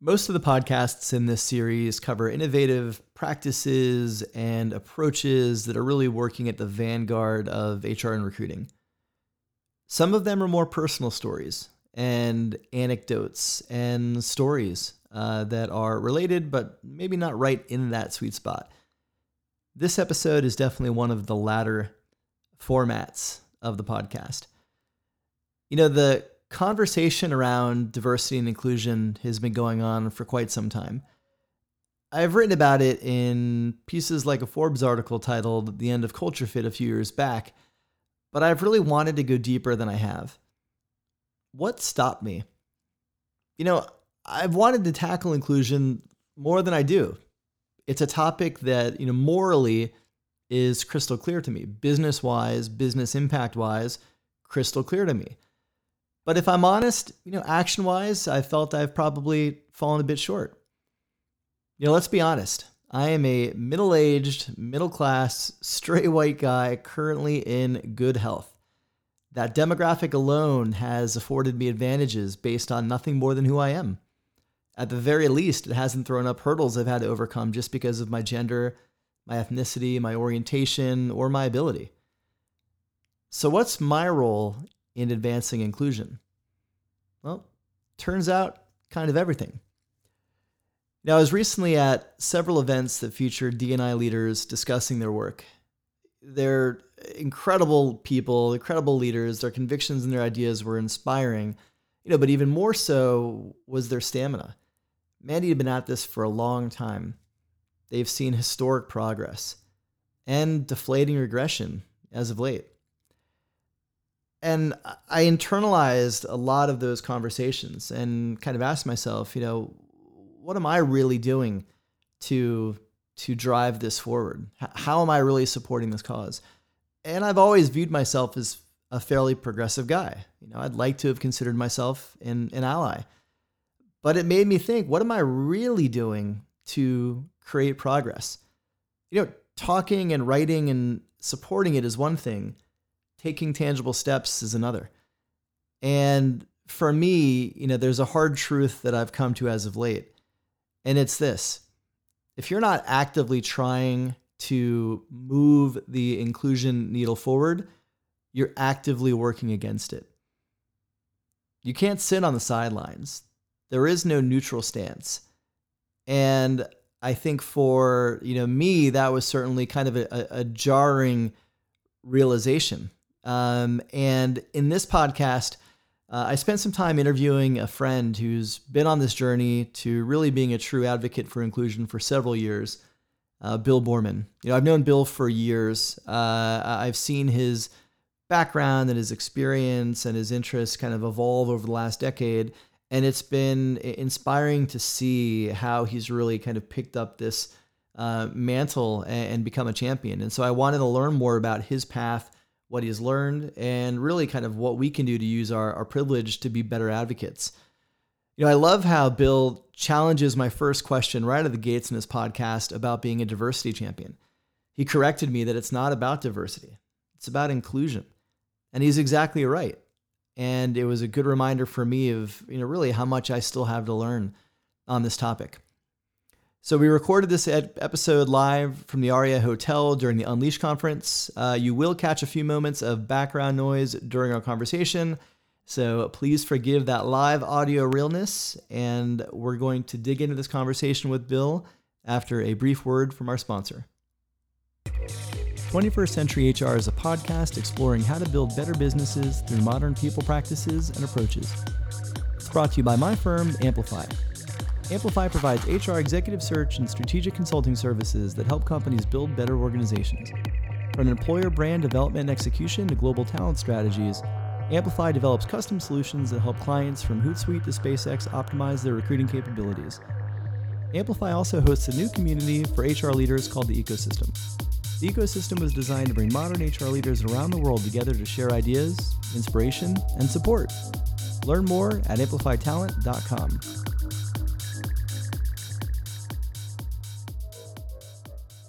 Most of the podcasts in this series cover innovative practices and approaches that are really working at the vanguard of HR and recruiting. Some of them are more personal stories and anecdotes and stories that are related, but maybe not right in that sweet spot. This episode is definitely one of the latter formats of the podcast. The conversation around diversity and inclusion has been going on for quite some time. I've written about it in pieces like a Forbes article titled "The End of Culture Fit" a few years back, but I've really wanted to go deeper than I have. What stopped me? I've wanted to tackle inclusion more than I do. It's a topic that, morally is crystal clear to me. Business-wise, business impact-wise, crystal clear to me. But if I'm honest, action-wise, I felt I've probably fallen a bit short. Let's be honest. I am a middle-aged, middle-class, straight white guy currently in good health. That demographic alone has afforded me advantages based on nothing more than who I am. At the very least, it hasn't thrown up hurdles I've had to overcome just because of my gender, my ethnicity, my orientation, or my ability. So what's my role in advancing inclusion? Well, turns out kind of everything. Now, I was recently at several events that featured D&I leaders discussing their work. They're incredible people, incredible leaders. Their convictions and their ideas were inspiring, but even more so was their stamina. Mandy had been at this for a long time. They've seen historic progress and deflating regression as of late. And I internalized a lot of those conversations and kind of asked myself, what am I really doing to drive this forward? How am I really supporting this cause? And I've always viewed myself as a fairly progressive guy. I'd like to have considered myself an ally. But it made me think, what am I really doing to create progress? Talking and writing and supporting it is one thing. Taking tangible steps is another. And for me, there's a hard truth that I've come to as of late. And it's this: if you're not actively trying to move the inclusion needle forward, you're actively working against it. You can't sit on the sidelines. There is no neutral stance. And I think for, me, that was certainly kind of a jarring realization. And in this podcast, I spent some time interviewing a friend who's been on this journey to really being a true advocate for inclusion for several years, Bill Boorman. I've known Bill for years. I've seen his background and his experience and his interests kind of evolve over the last decade. And it's been inspiring to see how he's really kind of picked up this mantle and become a champion. And so I wanted to learn more about his path, what he's learned, and really kind of what we can do to use our privilege to be better advocates. I love how Bill challenges my first question right out of the gates in his podcast about being a diversity champion. He corrected me that it's not about diversity. It's about inclusion. And he's exactly right. And it was a good reminder for me of, really how much I still have to learn on this topic. So we recorded this episode live from the Aria Hotel during the Unleash conference. You will catch a few moments of background noise during our conversation, so please forgive that live audio realness, and we're going to dig into this conversation with Bill after a brief word from our sponsor. 21st Century HR is a podcast exploring how to build better businesses through modern people practices and approaches. It's brought to you by my firm, Amplify. Amplify provides HR executive search and strategic consulting services that help companies build better organizations. From employer brand development and execution to global talent strategies, Amplify develops custom solutions that help clients from Hootsuite to SpaceX optimize their recruiting capabilities. Amplify also hosts a new community for HR leaders called the Ecosystem. The Ecosystem was designed to bring modern HR leaders around the world together to share ideas, inspiration, and support. Learn more at amplifytalent.com.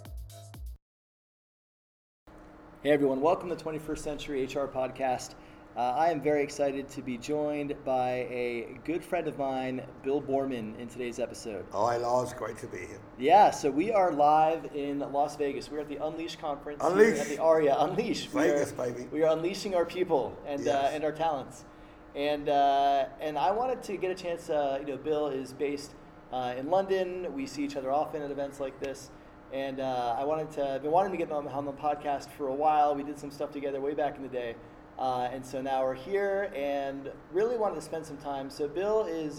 Hey everyone, welcome to the 21st Century HR Podcast. I am very excited to be joined by a good friend of mine, Bill Boorman, in today's episode. Hi, Lars. Great to be here. Yeah, so we are live in Las Vegas. We're at the Unleash conference Unleash. here at the ARIA. Unleash. Vegas, baby. We are unleashing our people and our talents. And I wanted to get a chance. Bill is based in London. We see each other often at events like this. And I've been wanting to get on the podcast for a while. We did some stuff together way back in the day. And so now we're here and really wanted to spend some time. So Bill is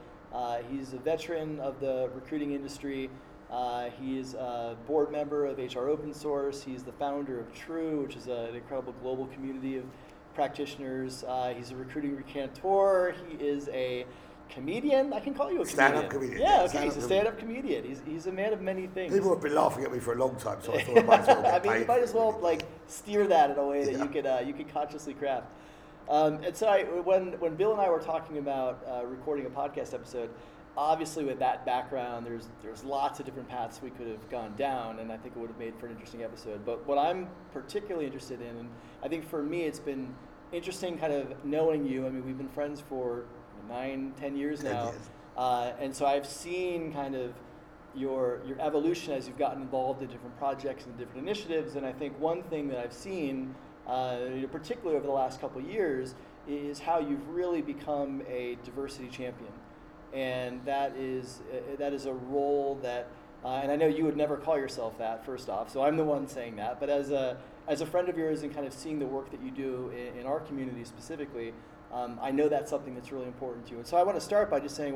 he's a veteran of the recruiting industry. He's a board member of HR Open Source. He's the founder of True, which is an incredible global community of practitioners. He's a recruiting recantor. He is a comedian. I can call you a comedian. Stand-up comedian. Yeah, okay. He's a stand-up comedian. He's a man of many things. People have been laughing at me for a long time, so I thought I might as well get paid. You might as well steer that in a way that you could consciously craft. And so when Bill and I were talking about recording a podcast episode, obviously with that background, there's lots of different paths we could have gone down, and I think it would have made for an interesting episode. But what I'm particularly interested in, and I think for me it's been interesting kind of knowing you. I mean, we've been friends for 9-10 years now. And so I've seen kind of your evolution as you've gotten involved in different projects and different initiatives. And I think one thing that I've seen, particularly over the last couple of years, is how you've really become a diversity champion. And that is a role that, and I know you would never call yourself that, first off, so I'm the one saying that. But as a friend of yours and kind of seeing the work that you do in our community specifically, I know that's something that's really important to you. And so I want to start by just saying,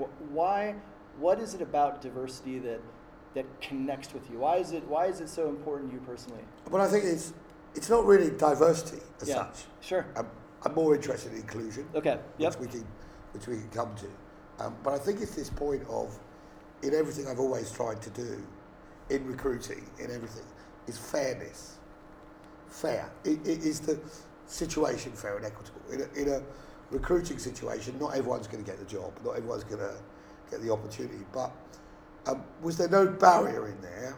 what is it about diversity that connects with you? Why is it so important to you personally? Well, I think it's not really diversity as such. Sure. I'm more interested in inclusion. Okay. Yep. Which we can come to. But I think it's this point of, in everything I've always tried to do, in recruiting, in everything, is fairness. Fair. It is the situation fair and equitable. In a recruiting situation, not everyone's going to get the job, not everyone's going to get the opportunity, but was there no barrier in there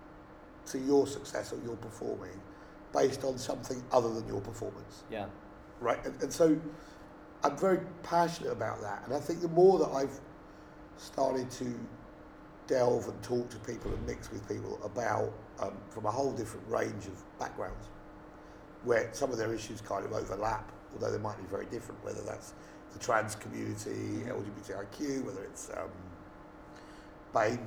to your success or your performing based on something other than your performance? Yeah. Right, and so I'm very passionate about that, and I think the more that I've started to delve and talk to people and mix with people about from a whole different range of backgrounds, where some of their issues kind of overlap, although they might be very different, whether that's the trans community, LGBTIQ, whether it's BAME,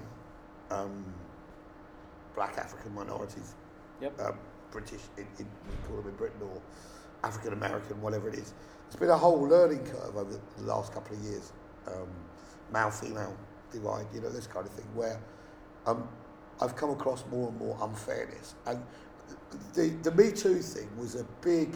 black African minorities, British, we call them in Britain, or African American, whatever it is. It's been a whole learning curve over the last couple of years, male-female divide, this kind of thing, where I've come across more and more unfairness. And the Me Too thing was a big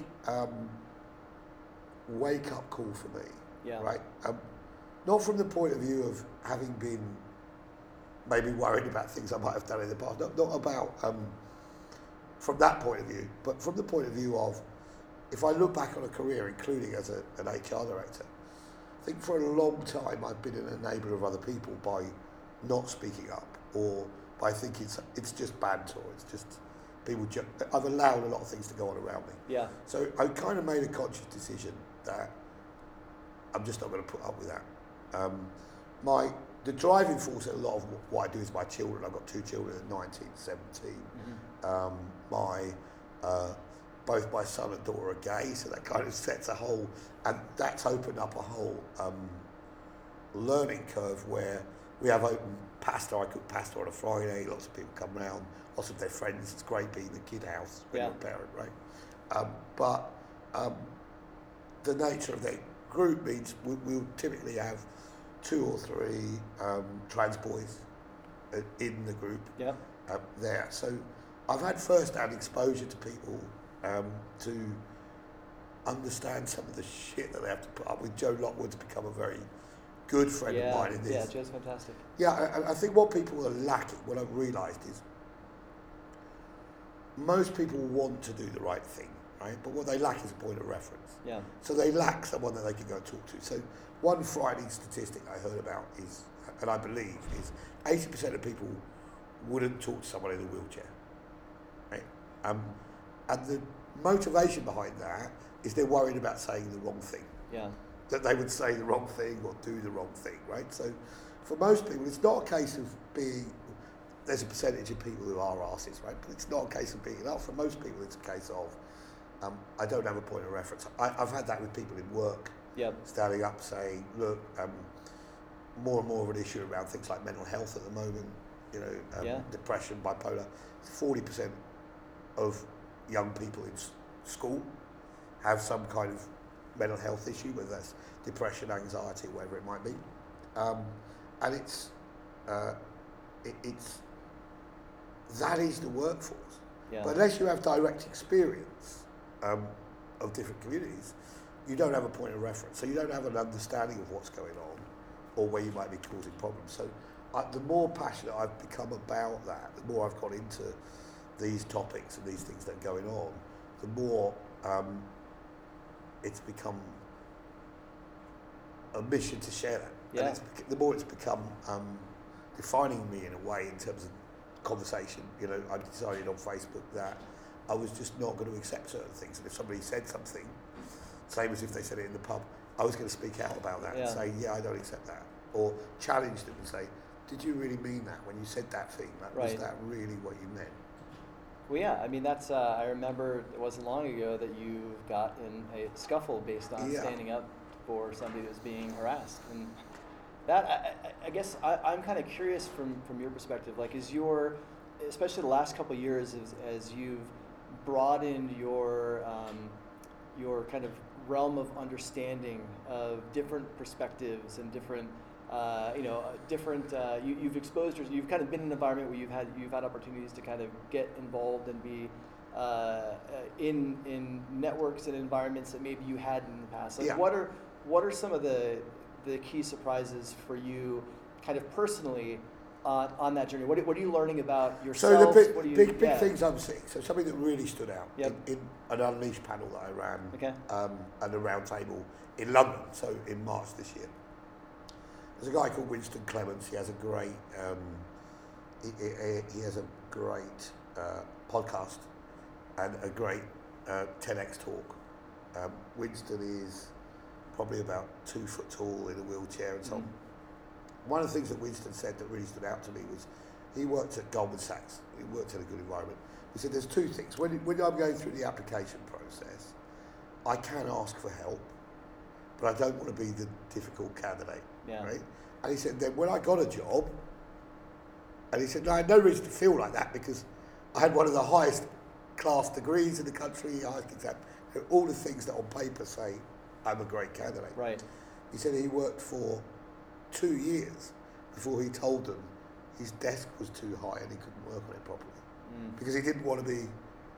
wake-up call for me, right? Not from the point of view of having been maybe worried about things I might have done in the past, not about from that point of view, but from the point of view of, if I look back on a career, including as an HR director, I think for a long time I've been an enabler of other people by not speaking up, or by thinking it's just banter, it's just people. I've allowed a lot of things to go on around me. Yeah. So I kind of made a conscious decision that I'm just not going to put up with that. The driving force in a lot of what I do is my children. I've got 2 children at 19, 17. Both my son and daughter are gay, so that kind of sets a whole, and that's opened up a whole learning curve where we have open pasta. I cook pasta on a Friday, lots of people come round, lots of their friends. It's great being the kid house when you're a parent, right? But the nature of their group means we'll typically have 2 or 3 trans boys in the group there. So I've had first-hand exposure to people to understand some of the shit that they have to put up with. Joe Lockwood's become a very good friend of mine in this. Yeah, Joe's fantastic. Yeah, and I think what people are lacking, what I've realised is, most people want to do the right thing, right? But what they lack is a point of reference. Yeah. So they lack someone that they can go and talk to. So one frightening statistic I heard about is, and I believe, is 80% of people wouldn't talk to someone in a wheelchair, right? And the motivation behind that is they're worried about saying the wrong thing. Yeah. That they would say the wrong thing or do the wrong thing, right? So for most people, it's not a case of being, there's a percentage of people who are artists, right? But it's not a case of being enough. For most people, it's a case of, I don't have a point of reference. I've had that with people in work, standing up saying, look, more and more of an issue around things like mental health at the moment, depression, bipolar. 40% of young people in school have some kind of mental health issue, whether that's depression, anxiety, whatever it might be. And it's that is the workforce. Yeah. But unless you have direct experience of different communities, you don't have a point of reference. So you don't have an understanding of what's going on or where you might be causing problems. So the more passionate I've become about that, the more I've got into these topics and these things that are going on, the more it's become a mission to share that. Yeah. And the more it's become defining me in a way in terms of conversation. I decided on Facebook that I was just not going to accept certain things. And if somebody said something, same as if they said it in the pub, I was going to speak out about that and say, I don't accept that. Or challenge them and say, did you really mean that when you said that thing? Was that really what you meant? Well, yeah, I mean, that's, I remember it wasn't long ago that you got in a scuffle based on standing up for somebody that was being harassed. And that, I guess I'm kind of curious from your perspective, like, is especially the last couple of years, as you've broadened your kind of realm of understanding of different perspectives and different, you've exposed yourself, you've kind of been in an environment where you've had opportunities to kind of get involved and be in networks and environments that maybe you hadn't in the past. Like, what are some of the key surprises for you, kind of personally, on that journey? What are you learning about yourself? So the big things I'm seeing. So something that really stood out in an Unleashed panel that I ran, and a round table in London. So in March this year, there's a guy called Winston Clements. He has a great podcast and a great TEDx talk. Winston is probably about 2 foot tall in a wheelchair and so on. One of the things that Winston said that really stood out to me was he worked at Goldman Sachs. He worked in a good environment. He said there's two things. When I'm going through the application process, I can ask for help, but I don't want to be the difficult candidate, right? And he said then when I got a job, and he said, no, I had no reason to feel like that because I had one of the highest class degrees in the country, highest exam, all the things that on paper say I'm a great candidate. Right. He said he worked for 2 years before he told them his desk was too high and he couldn't work on it properly because he didn't want to be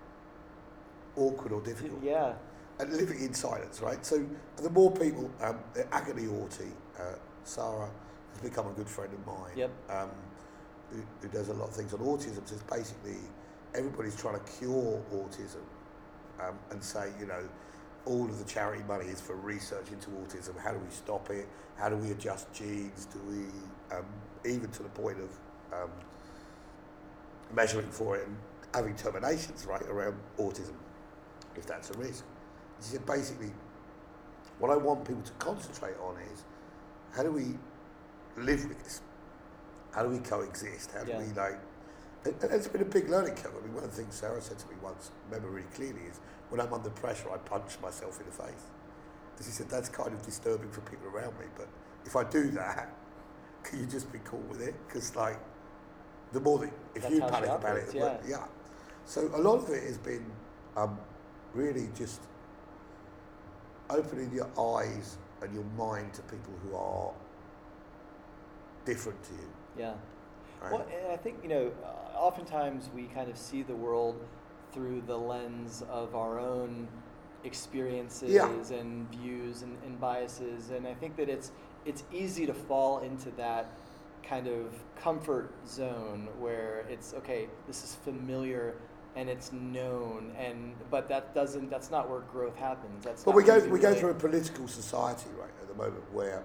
awkward or difficult. Yeah. And living in silence, right? So the more people, Agony Orty, Sarah has become a good friend of mine. Yep. Who does a lot of things on autism. So it's basically everybody's trying to cure autism and say, all of the charity money is for research into autism. How do we stop it? How do we adjust genes? Do we, even to the point of measuring for it and having terminations, right, around autism, if that's a risk. She said, basically, what I want people to concentrate on is, how do we live with this? How do we coexist? How do we, and it's been a big learning curve. I mean, one of the things Sarah said to me once, remember really clearly, is when I'm under pressure, I punch myself in the face. And she said, that's kind of disturbing for people around me, but if I do that, can you just be cool with it? Because, the more that, if you panic about it, So a lot of it has been really just opening your eyes and your mind to people who are different to you. Yeah. Right? Well, and I think, oftentimes we kind of see the world through the lens of our own experiences and views and biases, and I think that it's easy to fall into that kind of comfort zone where it's okay, this is familiar and it's known, but that's not where growth happens. But we go through a political society right at the moment where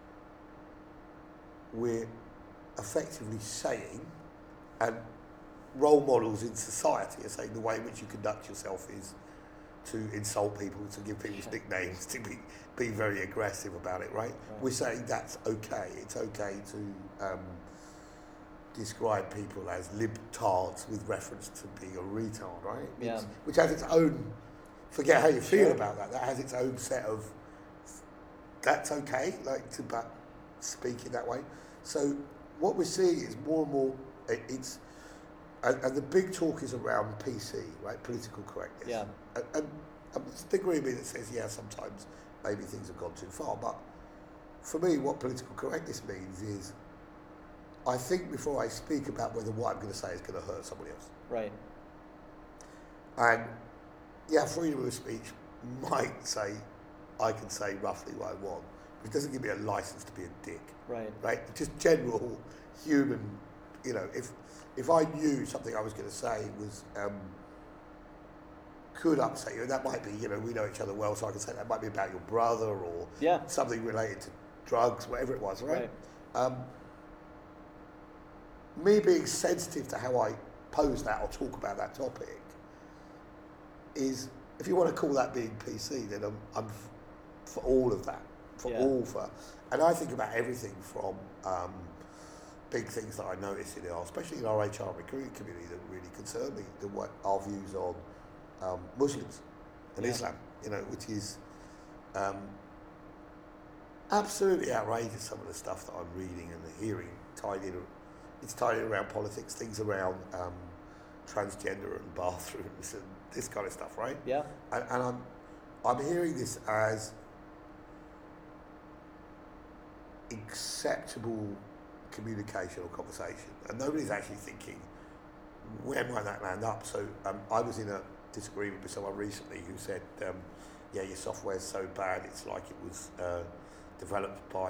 we're effectively saying, and role models in society are saying the way in which you conduct yourself is to insult people, to give people nicknames, to be very aggressive about it, right? We're saying that's okay. It's okay to describe people as libtards with reference to being a retard, right? Yeah. Which has its own, forget how you feel about that, that has its own set of, that's okay, like to speak in that way. So what we're seeing is more and more, and the big talk is around PC, right? Political correctness. Yeah. And there's a degree of me that says, yeah, sometimes maybe things have gone too far. But for me, what political correctness means is I think before I speak about whether what I'm going to say is going to hurt somebody else. Right. And yeah, freedom of speech might say I can say roughly what I want, but it doesn't give me a license to be a dick. Right. Right? Just general human, you know, if I knew something I was going to say was could upset you, and that might be, you know, we know each other well, so I can say that might be about your brother or something related to drugs, whatever it was, right? Me being sensitive to how I pose that or talk about that topic is, if you want to call that being PC, then I'm for all of that, and I think about everything from big things that I notice in especially in our HR recruiting community that really concern me, what our views on Muslims and Islam, you know, which is absolutely outrageous, some of the stuff that I'm reading and hearing it's tied in around politics, things around transgender and bathrooms and this kind of stuff, right? Yeah. And I'm hearing this as acceptable communication or conversation, and nobody's actually thinking where might that land up. So I was in a disagreement with someone recently who said, yeah, your software's so bad it's like it was developed by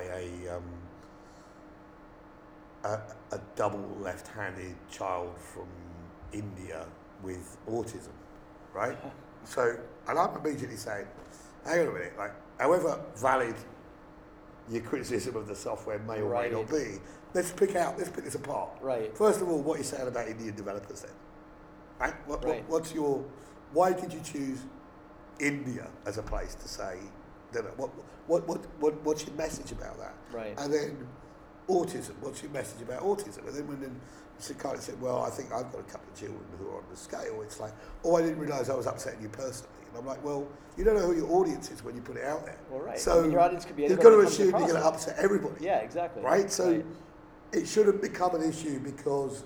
a double left-handed child from India with autism, right? So, and I'm immediately saying, hang on a minute, like, however valid your criticism of the software may or may not be, let's pick this apart. Right. First of all, what you're saying about Indian developers then, right? Why did you choose India as a place to say, what's your message about that? Right. And then autism, what's your message about autism? And then when Sakari said, well, I think I've got a couple of children who are on the scale, it's like, oh, I didn't realise I was upsetting you personally. And I'm like, well, you don't know who your audience is when you put it out there. Well, right. So your audience could be you've got to assume you're going to upset everybody. Yeah, exactly. Right? So it shouldn't become an issue because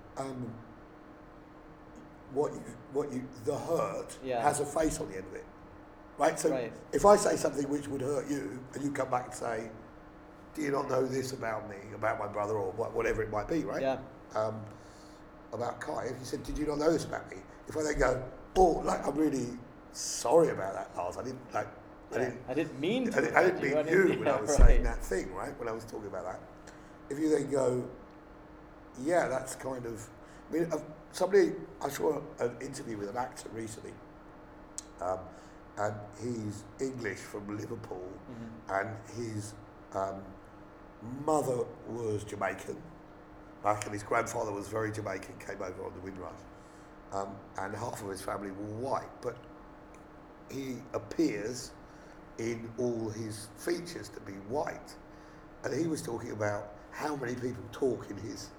the hurt has a face on the end of it. Right? So if I say something which would hurt you, and you come back and say, do you not know this about me, about my brother, or whatever it might be, right? Yeah. About Kai, if you said, did you not know this about me? If I then go, oh, like, I'm really sorry about that, Lars. I didn't mean you when I was saying that thing, right? When I was talking about that. If you then go, yeah, that's kind of, I mean, I saw an interview with an actor recently, and he's English from Liverpool, and his mother was Jamaican, and his grandfather was very Jamaican, came over on the Windrush, and half of his family were white, but he appears in all his features to be white, and he was talking about how many people talk in his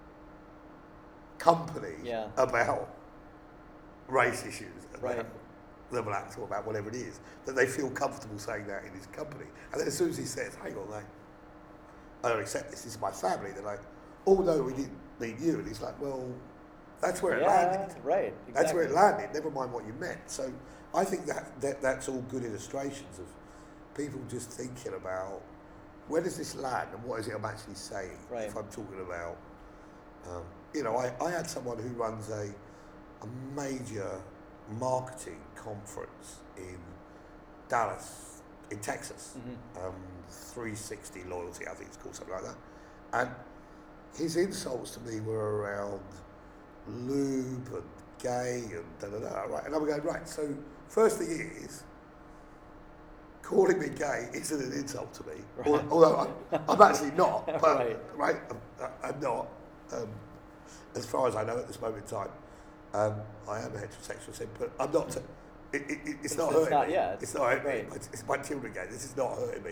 company about race issues, about the blacks, or about whatever it is, that they feel comfortable saying that in his company. And then as soon as he says, hang on, I don't accept this is my family, they're like, oh no, we didn't mean you. And he's like, well, that's where it landed. Right, exactly. That's where it landed, never mind what you meant. So I think that's all good illustrations of people just thinking about, where does this land and what is it I'm actually saying? If I'm talking about, you know, I had someone who runs a major marketing conference in Dallas, in Texas, 360 Loyalty, I think it's called, something like that. And his insults to me were around lube and gay and da-da-da, right? And I'm going, right, so first thing is, calling me gay isn't an insult to me, although I'm actually not, but, I'm not. as far as I know at this moment in time, I am a heterosexual sim, but I'm not. It's not hurting me. Yeah, it's not hurting right. me. It's my children again. This is not hurting me.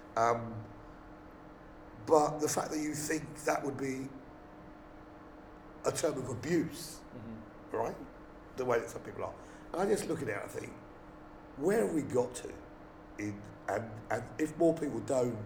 But the fact that you think that would be a term of abuse, right? The way that some people are. And I just look at it and I think, where have we got to? And if more people don't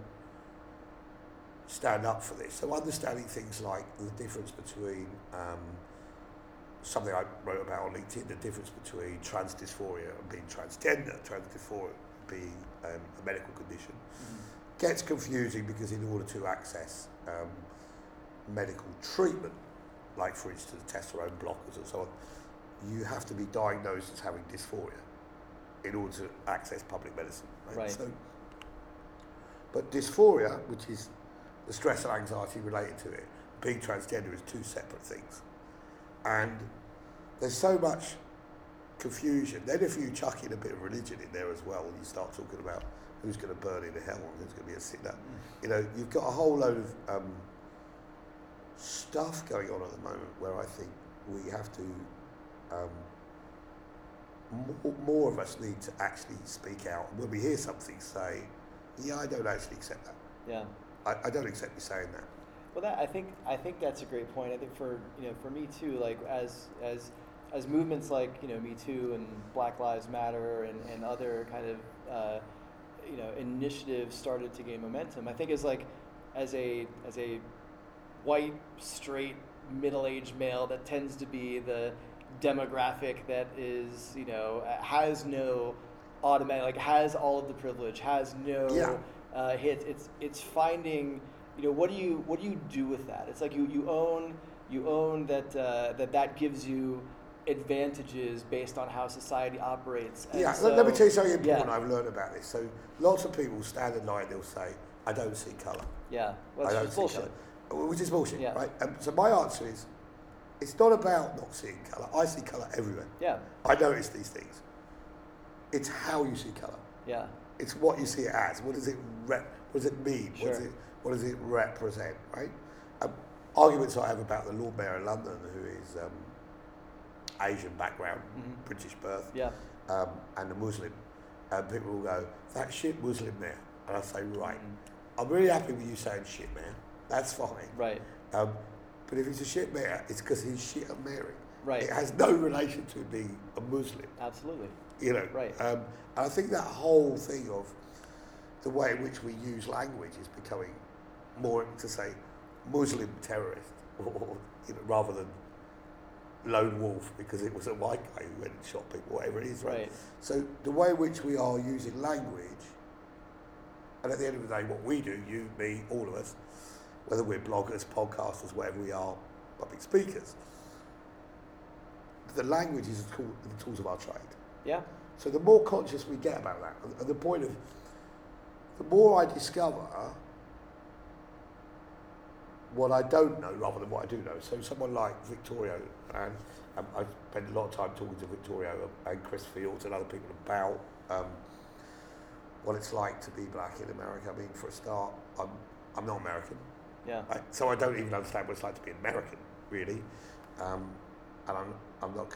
stand up for this, so understanding things like the difference between something I wrote about on LinkedIn, the difference between trans dysphoria and being transgender, trans dysphoria being a medical condition, gets confusing because in order to access medical treatment, like for instance testosterone blockers and so on, you have to be diagnosed as having dysphoria in order to access public medicine. Right? So, but dysphoria, which is the stress and anxiety related to it, being transgender is two separate things. And there's so much confusion. Then if you chuck in a bit of religion in there as well, and you start talking about who's going to burn in hell and who's going to be a sinner, you know, you've got a whole load of stuff going on at the moment where I think we have to, more of us need to actually speak out. When we hear something, say, yeah, I don't actually accept that. Yeah. I don't accept you saying that. Well, I think that's a great point. I think for me too, like as movements like Me Too and Black Lives Matter and other kind of initiatives started to gain momentum. I think as a white straight middle-aged male that tends to be the demographic that is has no automatic, has all of the privilege, has no hits. It's finding. What do you do with that? It's like you own that gives you advantages based on how society operates. And let me tell you something important I've learned about this. So lots of people stand in line, they'll say, I don't see colour. Yeah, well, that's just bullshit. Which is bullshit, yeah. Right? So my answer is, it's not about not seeing colour. I see colour everywhere. Yeah. I notice these things. It's how you see colour. Yeah. It's what you see it as. What does it mean? Sure. What does it represent, right? Arguments I have about the Lord Mayor of London, who is Asian background, British birth, and a Muslim, people will go, that shit Muslim mayor. And I say, right, I'm really happy with you saying shit mayor. That's fine. Right. But if he's a shit mayor, it's because he's shit at mayoring. Right. It has no relation to being a Muslim. Absolutely. Right. And I think that whole thing of the way in which we use language is becoming more to say Muslim terrorist, or rather than lone wolf, because it was a white guy who went and shot people, whatever it is, right? So the way in which we are using language, and at the end of the day, what we do, you, me, all of us, whether we're bloggers, podcasters, whatever we are, public speakers, the language is the tools of our trade. Yeah. So the more conscious we get about that, and the point of, the more I discover what I don't know rather than what I do know. So someone like Victorio, and I spend a lot of time talking to Victorio and Chris Fields and other people about what it's like to be black in America. I mean, for a start, I'm not American. Yeah. Right? So I don't even understand what it's like to be American, really. And I'm not.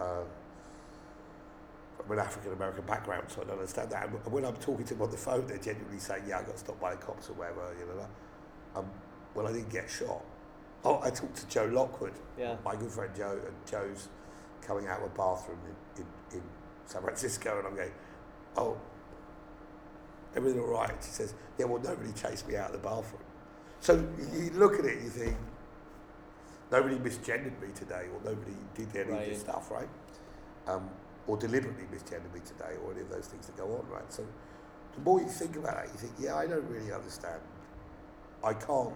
I'm an African American background, so I don't understand that. And when I'm talking to them on the phone, they're genuinely saying, "Yeah, I got stopped by the cops or whatever." Well, I didn't get shot. Oh, I talked to Joe Lockwood, my good friend Joe, and Joe's coming out of a bathroom in San Francisco, and I'm going, "Oh, everything all right?" She says, "Yeah, well, nobody chased me out of the bathroom." So you look at it, you think, nobody misgendered me today, or nobody did any of this stuff, right? Or deliberately misgendered me today, or any of those things that go on, right? So the more you think about it, you think, yeah, I don't really understand. I can't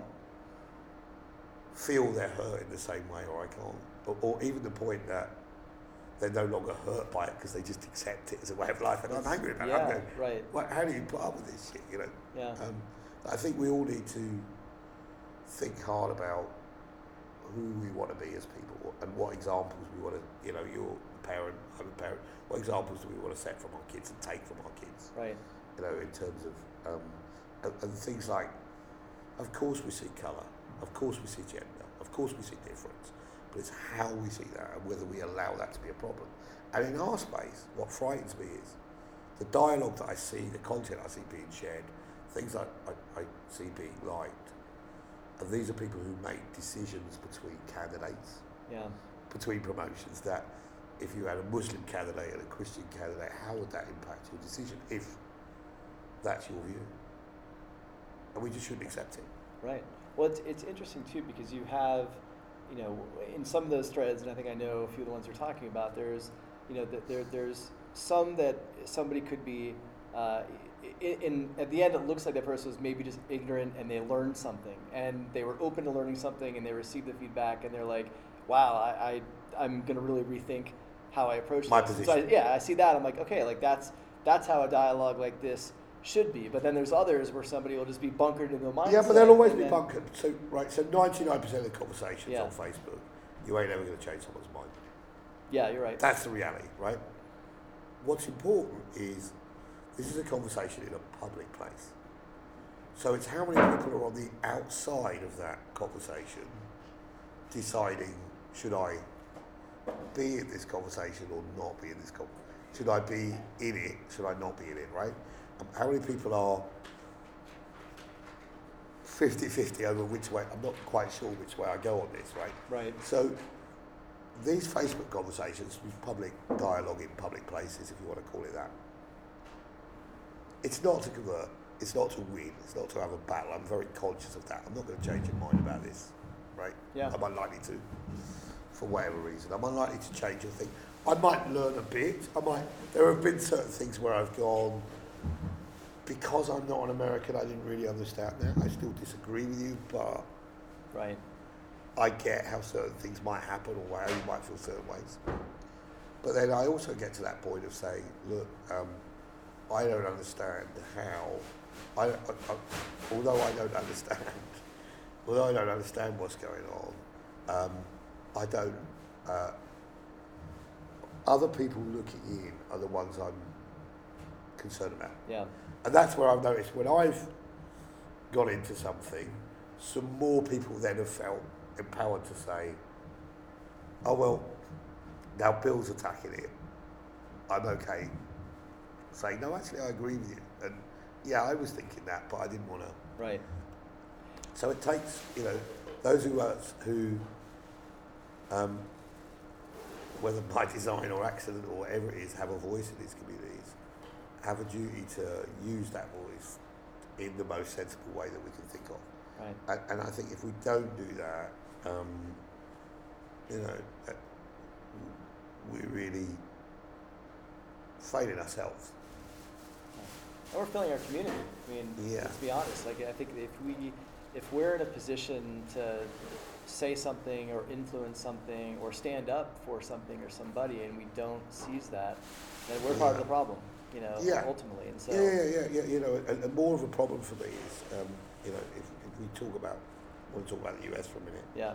feel their hurt in the same way, or I can't, or even the point that they're no longer hurt by it because they just accept it as a way of life, and I'm angry about it. I'm going, how do you put up with this shit, Yeah. I think we all need to think hard about who we want to be as people and what examples we want to, you're a parent, I'm a parent, what examples do we want to set from our kids and take from our kids? Right. In terms of, and things like, of course we see colour, of course we see gender, of course we see difference, but it's how we see that and whether we allow that to be a problem. And in our space, what frightens me is the dialogue that I see, the content I see being shared, things I see being liked, and these are people who make decisions between candidates, between promotions, that if you had a Muslim candidate and a Christian candidate, how would that impact your decision if that's your view? And we just shouldn't accept it. Right. Well, it's interesting too, because you have, in some of those threads, and I think I know a few of the ones you're talking about, there's, there's some that somebody could be, at the end it looks like that person was maybe just ignorant and they learned something and they were open to learning something and they received the feedback and they're like, wow, I'm going to really rethink how I approach my this. position. So I see that. I'm like, okay, like that's how a dialogue like this should be. But then there's others where somebody will just be bunkered in their mindset. Yeah, but they'll always be bunkered. So 99% of the conversations on Facebook, you ain't ever going to change someone's mind. Yeah, you're right. That's the reality, right? What's important is this is a conversation in a public place. So it's how many people are on the outside of that conversation deciding, should I be in this conversation or not be in this conversation? Should I be in it? Should I not be in it, right? How many people are 50-50 over which way? I'm not quite sure which way I go on this, right? Right. So these Facebook conversations, public dialogue in public places, if you want to call it that, it's not to convert, it's not to win, it's not to have a battle. I'm very conscious of that. I'm not going to change your mind about this, right? Yeah. I'm unlikely to, for whatever reason. I'm unlikely to change a thing. I might learn a bit. There have been certain things where I've gone, because I'm not an American, I didn't really understand that. I still disagree with you, but right. I get how certain things might happen or how you might feel certain ways. But then I also get to that point of saying, look, I don't understand how, although I don't understand what's going on, I don't, other people looking in are the ones I'm concerned about. Yeah. And that's where I've noticed when I've gone into something, some more people then have felt empowered to say, oh, well, now Bill's attacking it. I'm okay saying, no, actually, I agree with you. And yeah, I was thinking that, but I didn't want to. Right. So it takes, those who whether by design or accident or whatever it is, have a voice in these communities, have a duty to use that voice in the most sensible way that we can think of. Right. And I think if we don't do that, we're really failing ourselves. And we're failing our community. I mean, let's be honest. Like, I think if we're in a position to say something or influence something or stand up for something or somebody, and we don't seize that, then we're part of the problem. Ultimately. And so. Yeah. And more of a problem for me is, if we want to talk about the US for a minute. Yeah.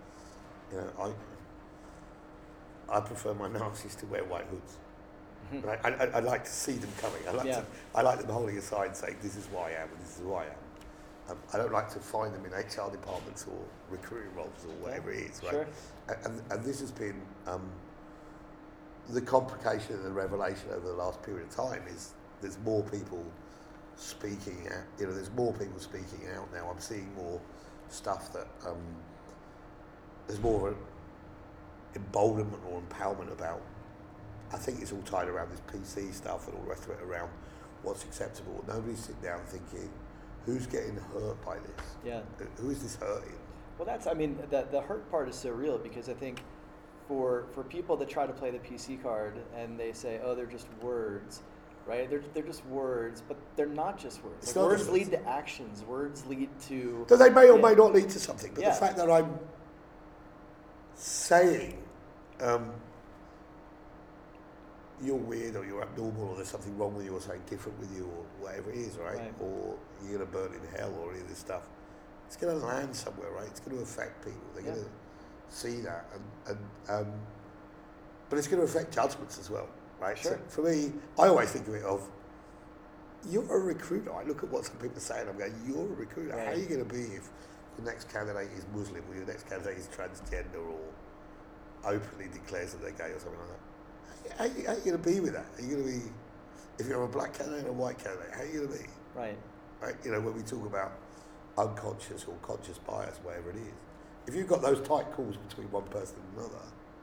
I prefer my Nazis to wear white hoods. Mm-hmm. Right? I like to see them coming. I like them holding a sign saying, this is who I am and this is who I am. I don't like to find them in HR departments or recruiting roles or whatever it is. Right? Sure. And this has been the complication and the revelation over the last period of time is there's more people speaking out. There's more people speaking out now. I'm seeing more stuff that there's more of an emboldenment or empowerment about. I think it's all tied around this PC stuff and all the rest of it around what's acceptable. Nobody's sitting down thinking, who's getting hurt by this? Yeah. Who is this hurting? Well, the hurt part is so real, because I think for people that try to play the PC card and they say, oh, they're just words, right? They're just words, but they're not just words. Like, words lead to actions. Words lead to... So they may or may not lead to something, but the fact that I'm saying you're weird or you're abnormal or there's something wrong with you or something different with you or whatever it is, right? Or you're going to burn in hell or any of this stuff, it's going to land somewhere, right? It's going to affect people. They're going to see that. But it's going to affect judgments as well, right? Sure. So for me, I always think of it of, you're a recruiter. I look at what some people are saying, I'm going, you're a recruiter. Right. How are you going to be if the next candidate is Muslim or your next candidate is transgender or openly declares that they're gay or something like that. How are you going to be with that? Are you going to be, if you're a black candidate and a white candidate, how are you going to be? Right. Right? You know, when we talk about unconscious or conscious bias, whatever it is, if you've got those tight calls between one person and another,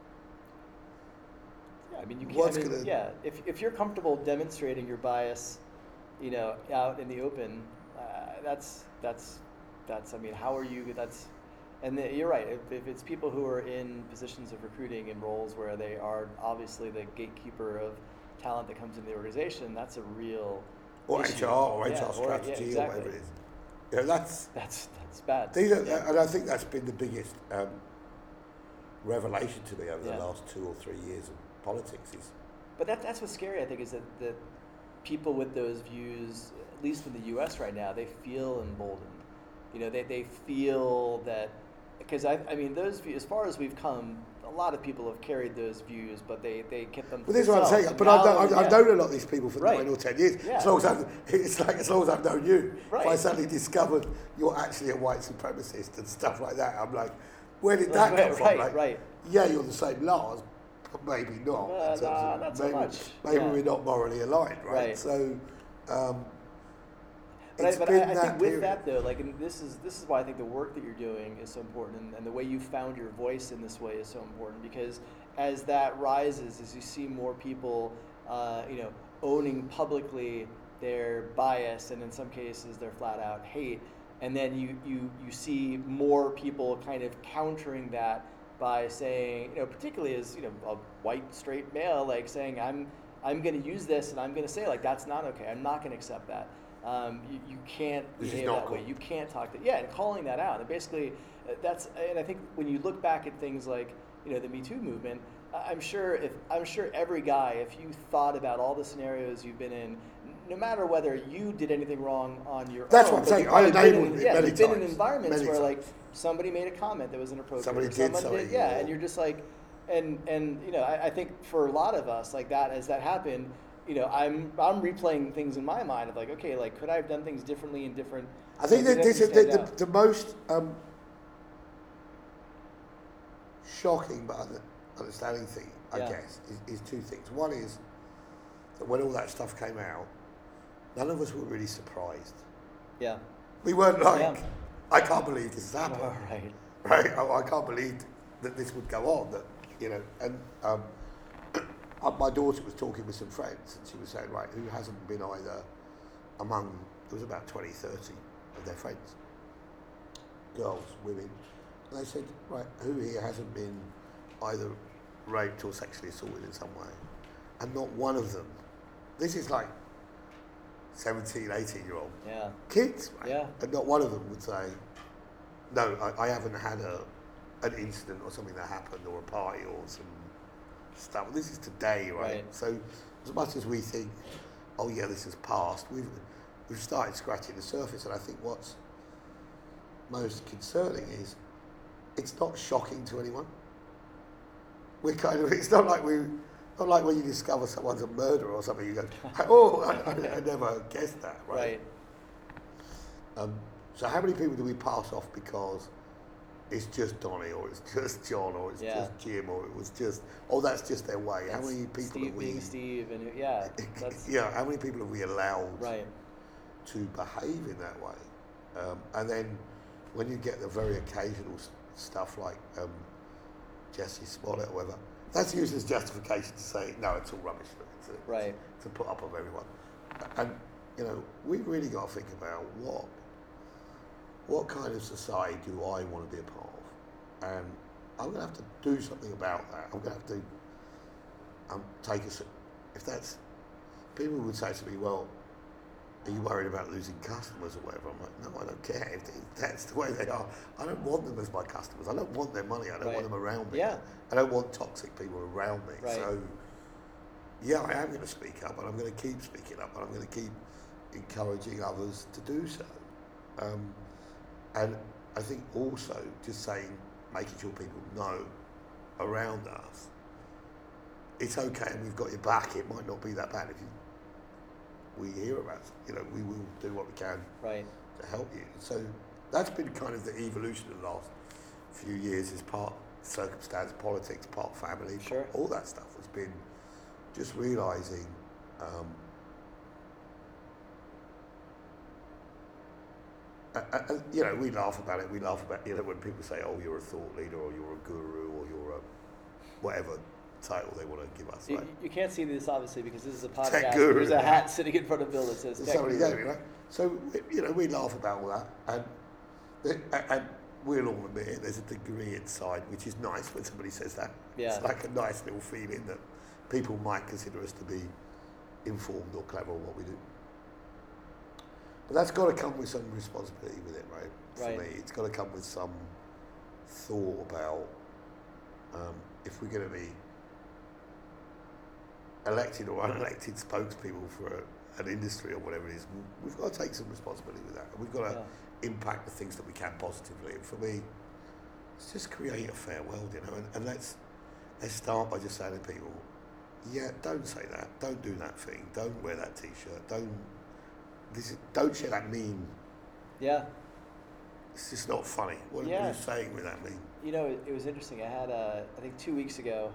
yeah, I mean, you what's can't. I mean, gonna- yeah, if you're comfortable demonstrating your bias, you know, out in the open, that's. I mean, how are you? That's. And you're right. If it's people who are in positions of recruiting in roles where they are obviously the gatekeeper of talent that comes into the organization, that's a real or issue. HR or Yeah, HR strategy or exactly. whatever it is. You know, that's bad. these are, Yeah. and I think that's been the biggest revelation to me over Yeah. the last 2 or 3 years of politics. Is But that's what's scary, I think, is that people with those views, at least in the U.S. right now, they feel emboldened. You know, they feel that, because I mean, those views, as far as we've come, a lot of people have carried those views, but they kept them. Well, this is what I'm themselves. saying. And But now I've known a lot of these people for Right. 9 or 10 years. Yeah. As long as I've known you. If I Right. suddenly discovered you're actually a white supremacist and stuff like that, I'm like, where did that come from? Right, Like, right. yeah, you're the same Lars, but maybe not. in terms of- not so maybe, much. Maybe Yeah. we're not morally aligned, right? Right. So, But it's I been think with period. that though, like, and this is why I think the work that you're doing is so important, and the way you found your voice in this way is so important, because as that rises, as you see more people, you know, owning publicly their bias, and in some cases their flat out hate, and then you see more people kind of countering that by saying, you know, particularly as, you know, a white straight male, like saying I'm going to use this and I'm going to say, like, that's not okay. I'm not going to accept that. You can't This is behave not that way. cool. You can't talk to, yeah, and calling that out. And basically, and I think when you look back at things like, you know, the Me Too movement, I'm sure every guy, if you thought about all the scenarios you've been in, no matter whether you did anything wrong on your That's own, what I'm but saying. you've I probably been enabled it many you've been in times. environments Many where, like, times. somebody made a comment that was inappropriate. Somebody or did someone something, yeah, or- and you're just like, and you know, I think for a lot of us, like that, as that happened, you know, I'm replaying things in my mind of like, okay, like, could I have done things differently in different? I think like, that this is did anything stand the most shocking but understanding thing, I Yeah. guess, is two things. One is that when all that stuff came out, none of us were really surprised. Yeah. We weren't like, Yeah. I can't believe this has happened. Oh, right. Right? I can't believe that this would go on. That, you know, and my daughter was talking with some friends, and she was saying, right, who hasn't been either among, there was about 20, 30 of their friends, girls, women, and they said, right, who here hasn't been either raped or sexually assaulted in some way? And not one of them, this is like 17, 18-year-old Yeah. kids, right? Yeah. And not one of them would say, no, I haven't had an incident or something that happened, or a party or some stuff. This is today, right? Right. So as much as we think, oh yeah, this is past, we've started scratching the surface, and I think what's most concerning is it's not shocking to anyone. We're kind of, it's not like when you discover someone's a murderer or something, you go, oh, I never guessed that, right? Right. So how many people do we pass off because it's just Donny, or it's just John, or it's Yeah. just Jim, or it was just, oh, that's just their way? How many people Steve have we, being Steve, and yeah, that's yeah, how many people have we allowed right. to behave in that way? And then when you get the very occasional stuff like Jesse Smollett or whatever, that's used as justification to say, no, it's all rubbish, Right. to put up with everyone. And, you know, we've really got to think about what kind of society do I want to be a part of? And I'm going to have to do something about that. I'm going to have to take if that's, people would say to me, well, are you worried about losing customers or whatever? I'm like, no, I don't care. If that's the way they are, I don't want them as my customers. I don't want their money. I don't Right. want them around me. Yeah. I don't want toxic people around me. Right. So, yeah, I am going to speak up, and I'm going to keep speaking up, and I'm going to keep encouraging others to do so. And I think also just saying, making sure people know around us, it's okay and we've got your back. It might not be that bad if we hear about it. You know, we will do what we can Right. to help you. So that's been kind of the evolution of the last few years, is part circumstance, politics, part family, Sure. all that stuff has been just realising and, you know, we laugh about it. We laugh about, you know, when people say, "Oh, you're a thought leader," or "You're a guru," or "You're a whatever title they want to give us." Right? You can't see this obviously because this is a Tech podcast. guru. There's a hat sitting in front of Bill that says Tech Somebody Guru. gave me, right? So, you know, we laugh about all that, and we'll all admit it, there's a degree inside which is nice when somebody says that. Yeah. It's like a nice little feeling that people might consider us to be informed or clever on what we do. But that's got to come with some responsibility with it, right? For me, it's got to come with some thought about if we're going to be elected or unelected spokespeople for an industry or whatever it is, we've got to take some responsibility with that. And we've got to impact the things that we can positively. And for me, let's just create a fair world, you know, and let's start by just saying to people, yeah, don't say that, don't do that thing, don't wear that t-shirt, don't share that meme. Yeah. It's just not funny. What are you saying with that meme? You know, it was interesting. I had, I think 2 weeks ago,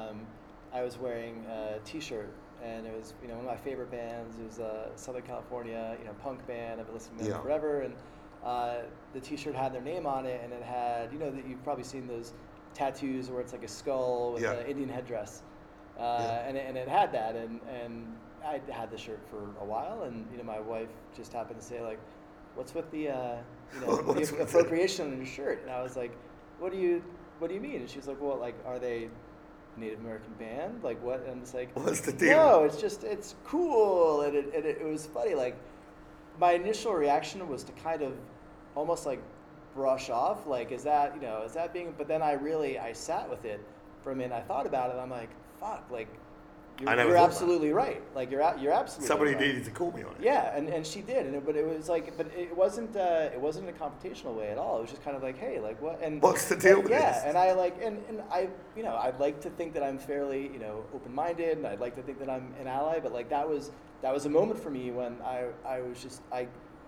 I was wearing a t-shirt, and it was, you know, one of my favorite bands. It was a Southern California, you know, punk band. I've been listening to them forever, and the t-shirt had their name on it, and it had, you know, that you've probably seen those tattoos where it's like a skull with an Indian headdress, and it had that, and I had the shirt for a while, and you know, my wife just happened to say, like, "What's with the you know, the appropriation on your shirt?" And I was like, "What do you mean?" And she's like, "Well, like, are they Native American band? Like, what?" And I'm just like, "What's the deal?" No, it's cool, and it was funny. Like, my initial reaction was to kind of almost like brush off, like, is that being? But then I sat with it for a minute. I thought about it. And I'm like, fuck, like. You're absolutely right. Like you're absolutely. Somebody right. needed to call me on it. Yeah, and she did, but it was like, but it wasn't in a confrontational way at all. It was just kind of like, hey, like what? And what's the deal with this? Yeah, and I like, and I, you know, I'd like to think that I'm fairly, you know, open-minded, and I'd like to think that I'm an ally. But like that was a moment for me when I was like,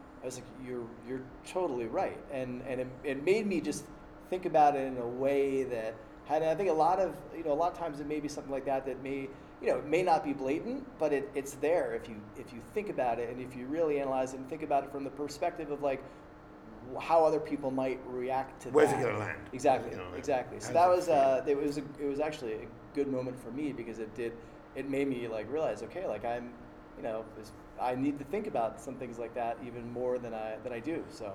you're totally right, and it made me just think about it in a way that had. And I think a lot of times it may be something like that may. You know, it may not be blatant, but it's there if you think about it, and if you really analyze it and think about it from the perspective of like how other people might react to Where's that. it going to land? Exactly, you know, exactly. So that was it was actually a good moment for me because it made me like realize, okay, like I'm, you know, I need to think about some things like that even more than I do. So,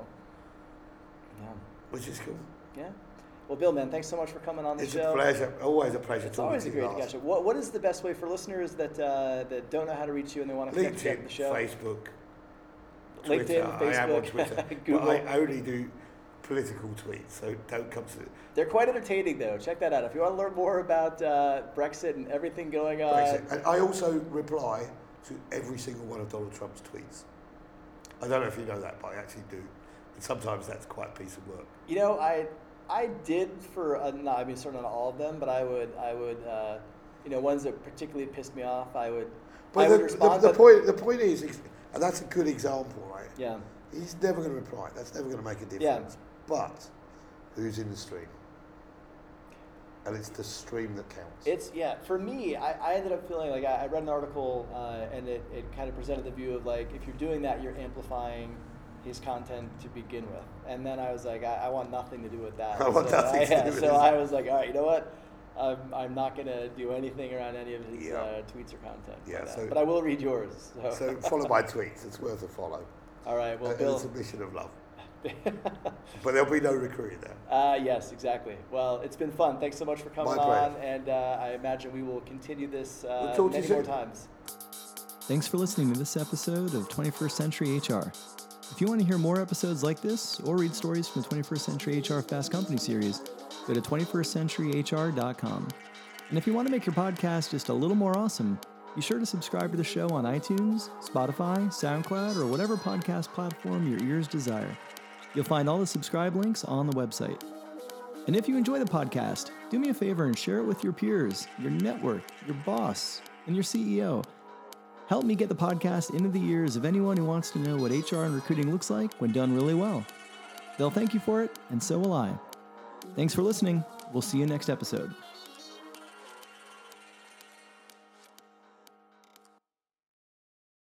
yeah. Which is cool. Yeah. Well, Bill, man, thanks so much for coming on the show. It's a pleasure. Always a pleasure it's talking always to you. It's always great to catch up. What is the best way for listeners that don't know how to reach you and they want to connect with the show? Facebook, LinkedIn, Twitter. Facebook, I am on Twitter. Google. But I only do political tweets, so don't come to it. They're quite entertaining, though. Check that out. If you want to learn more about Brexit and everything going on. Brexit. And I also reply to every single one of Donald Trump's tweets. I don't know if you know that, but I actually do. And sometimes that's quite a piece of work. You know, I did for certainly not all of them, but I would you know, ones that particularly pissed me off, I would respond. The point is, and that's a good example, right? Yeah. He's never going to reply. That's never going to make a difference. Yeah. But who's in the stream? And it's the stream that counts. For me, I ended up feeling like I read an article and it kind of presented the view of like, if you're doing that, you're amplifying his content to begin with. And then I was like, I want nothing to do with that. I want nothing to do with So I was like, all right, you know what? I'm not going to do anything around any of his tweets or content. Yeah, but I will read yours. So follow my tweets. It's worth a follow. All right, well, Bill. It's a mission of love. But there'll be no recruiting there. Yes, exactly. Well, it's been fun. Thanks so much for coming on, and I imagine we will continue this many more times. Thanks for listening to this episode of 21st Century HR. If you want to hear more episodes like this or read stories from the 21st Century HR Fast Company series, go to 21stcenturyhr.com. And if you want to make your podcast just a little more awesome, be sure to subscribe to the show on iTunes, Spotify, SoundCloud, or whatever podcast platform your ears desire. You'll find all the subscribe links on the website. And if you enjoy the podcast, do me a favor and share it with your peers, your network, your boss, and your CEO. Help me get the podcast into the ears of anyone who wants to know what HR and recruiting looks like when done really well. They'll thank you for it, and so will I. Thanks for listening. We'll see you next episode.